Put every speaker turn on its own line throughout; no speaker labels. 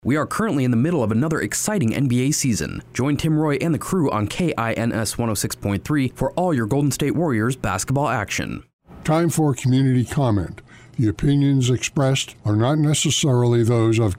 We are currently in the middle of another exciting NBA season. Join Tim Roy and the crew on KINS 106.3 for all your Golden State Warriors basketball action.
Time for community comment. The opinions expressed are not necessarily those of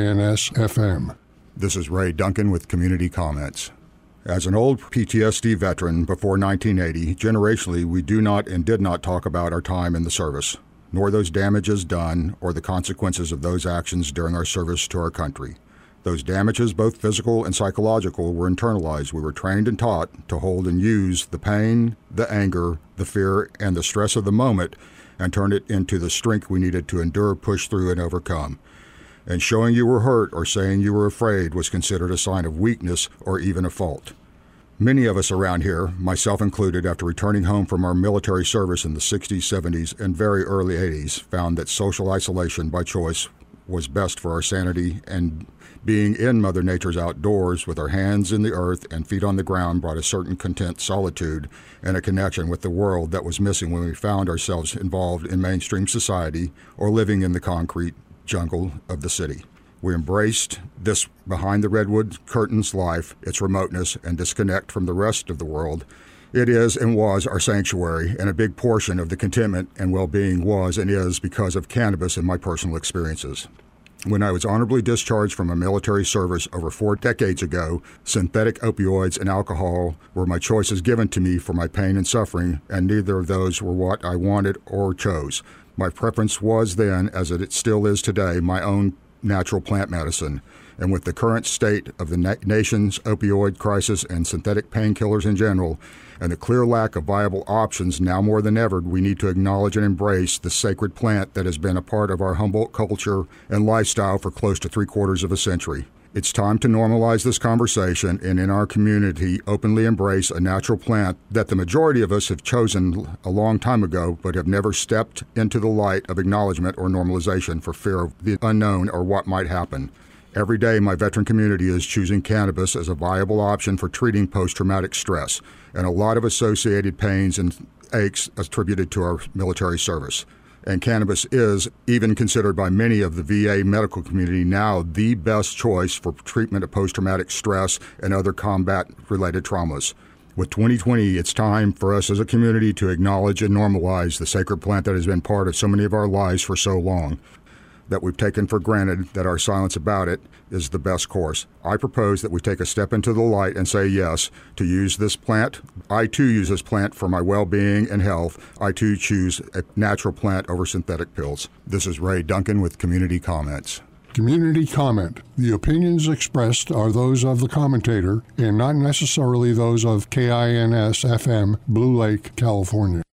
KINS-FM.
This is Ray Duncan with Community Comments. As an old PTSD veteran before 1980, generationally we do not and did not talk about our time in the service, nor those damages done or the consequences of those actions during our service to our country. Those damages, both physical and psychological, were internalized. We were trained and taught to hold and use the pain, the anger, the fear, and the stress of the moment and turn it into the strength we needed to endure, push through, and overcome. And showing you were hurt or saying you were afraid was considered a sign of weakness or even a fault. Many of us around here, myself included, after returning home from our military service in the 60s, 70s, and very early 80s, found that social isolation by choice was best for our sanity, and being in Mother Nature's outdoors with our hands in the earth and feet on the ground brought a certain content, solitude, and a connection with the world that was missing when we found ourselves involved in mainstream society or living in the concrete jungle of the city. We embraced this behind the redwood curtains life, its remoteness, and disconnect from the rest of the world. It is and was our sanctuary, and a big portion of the contentment and well-being was and is because of cannabis and my personal experiences. When I was honorably discharged from a military service over 4 decades ago, synthetic opioids and alcohol were my choices given to me for my pain and suffering, and neither of those were what I wanted or chose. My preference was then, as it still is today, my own natural plant medicine. And with the current state of the nation's opioid crisis and synthetic painkillers in general, and the clear lack of viable options now more than ever, we need to acknowledge and embrace the sacred plant that has been a part of our Humboldt culture and lifestyle for close to 3/4 of a century. It's time to normalize this conversation and in our community openly embrace a natural plant that the majority of us have chosen a long time ago but have never stepped into the light of acknowledgement or normalization for fear of the unknown or what might happen. Every day, my veteran community is choosing cannabis as a viable option for treating post-traumatic stress and a lot of associated pains and aches attributed to our military service. And cannabis is even considered by many of the VA medical community now the best choice for treatment of post-traumatic stress and other combat-related traumas. With 2020, it's time for us as a community to acknowledge and normalize the sacred plant that has been part of so many of our lives for so long, that we've taken for granted that our silence about it is the best course. I propose that we take a step into the light and say yes to use this plant. I too use this plant for my well-being and health. I too choose a natural plant over synthetic pills. This is Ray Duncan with Community Comments.
Community comment. The opinions expressed are those of the commentator and not necessarily those of KINS-FM, Blue Lake, California.